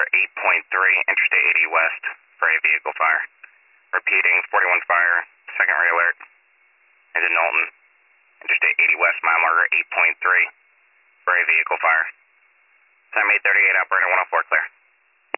marker 8.3, Interstate 80 West, for a vehicle fire. Repeating, 41 fire, second ray alert, is in Knowlton. Interstate 80 West, mile marker 8.3, for a vehicle fire. Time 8:38, operator 104, clear.